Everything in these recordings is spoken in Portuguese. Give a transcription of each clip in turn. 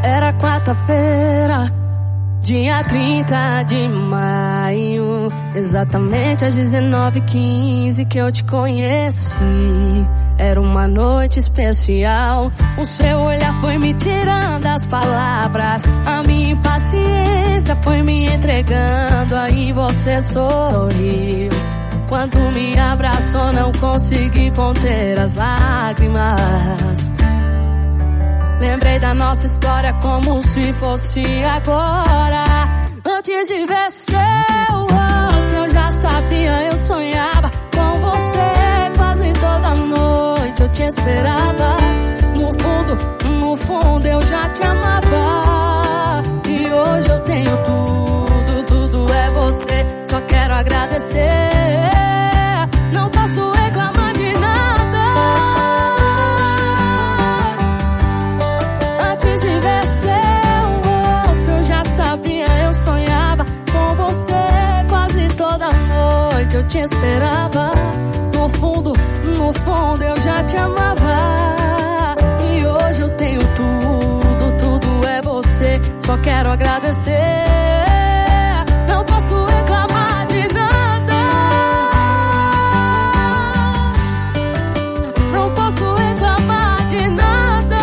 Era quarta-feira, dia 30 de maio, exatamente às 19h15 que eu te conheci. Era uma noite especial, o seu olhar foi me tirando as palavras, a minha impaciência foi me entregando, aí você sorriu. Quando me abraçou não consegui conter as lágrimas. Lembrei da nossa história como se fosse agora. Antes de ver seu rosto eu já sabia, eu sonhava com você quase toda noite, eu te esperava. No fundo eu já te amava. E hoje eu tenho tudo é você. Só quero agradecer, não posso reclamar de nada. Antes de ver seu rosto eu já sabia, eu sonhava com você quase toda noite, eu te esperava. No fundo eu já te amava. E hoje eu tenho tudo é você. Só quero agradecer, não posso reclamar de nada. Não posso reclamar de nada.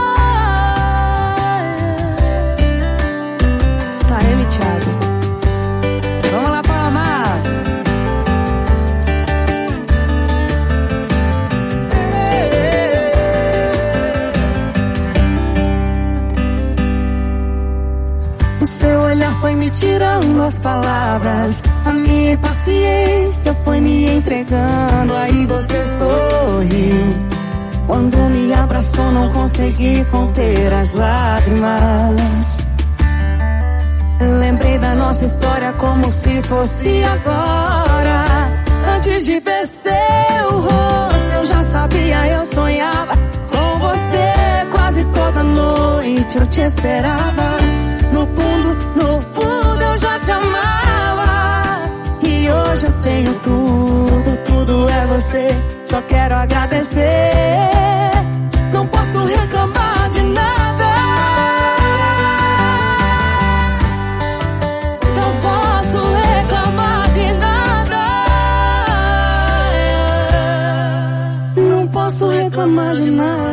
Tá, Thiago. Vamos lá, Palmas. O seu olhar foi me tirando as palavras, a minha impaciência foi me entregando, aí você sorriu. Quando me abraçou não consegui conter as lágrimas. Lembrei da nossa história como se fosse agora. Antes de ver seu rosto eu já sabia, eu sonhava com você quase toda noite, eu te esperava. No fundo eu já te amava. E hoje eu tenho tudo é você. Só quero agradecer, não posso reclamar de nada. Não posso reclamar de nada. Não posso reclamar de nada.